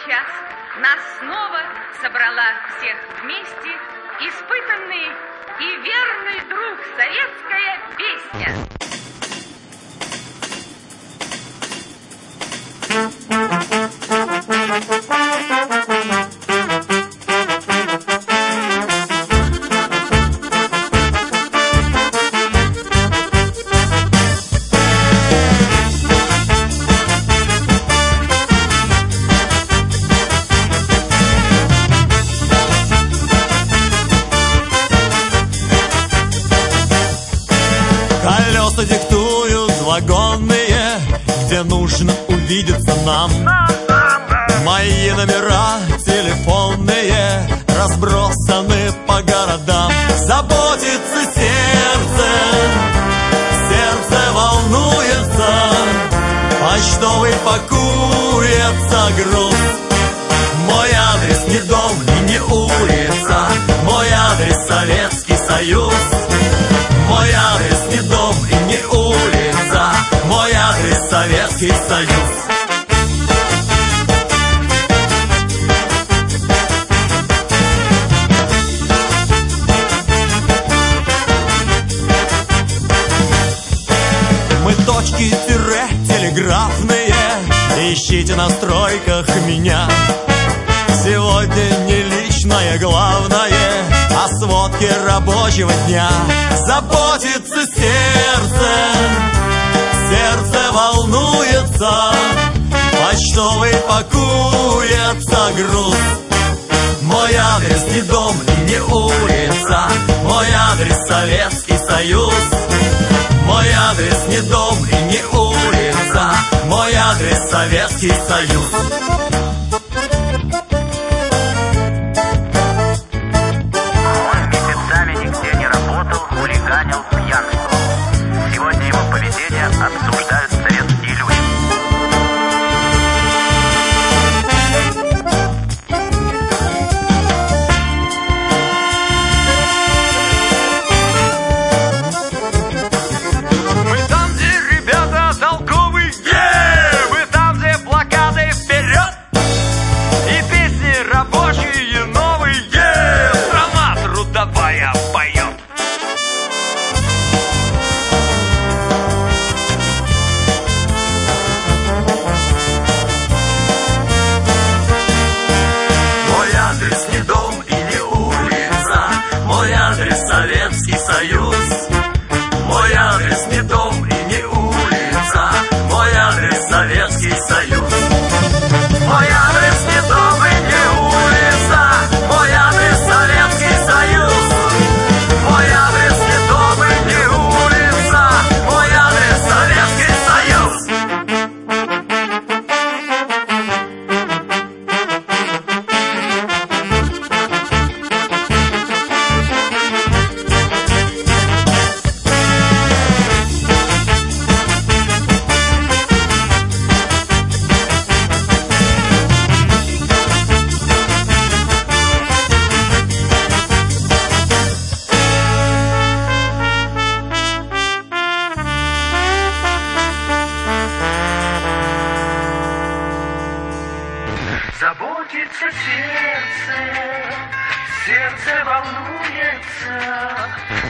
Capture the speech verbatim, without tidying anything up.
сейчас нас снова собрала всех вместе испытанный и верный друг советская песня. Колеса диктуют вагонные, где нужно увидеться нам. Мои номера телефонные разбросаны по городам. Заботится сердце, сердце волнуется, почтовый пакуется груз. Мой адрес не дом и не улица, мой адрес Советский Союз. Мой адрес не дом и не улица, мой адрес Советский Союз. Мы точки тире телеграфные, ищите на стройках меня. Сегодня не личное главное, о сводке рабочего дня. Заботится сердце, сердце волнуется, почтовый пакуется груз. Мой адрес не дом и не улица, мой адрес Советский Союз. Мой адрес не дом и не улица, мой адрес Советский Союз. Сегодня его поведение обсуждают советские люди. Мы там, где ребята толковые, yeah! Мы там, где плакаты вперед и песни рабочие новые, yeah! Страна трудовая поет. Советский Союз. Мой адрес не дом и не улица, мой адрес Советский Союз. Мой адрес не дом и не улица, мой адрес Советский Союз. Мой адрес не дом и не улица, мой адрес Советский Союз. Заботится сердце, сердце волнуется,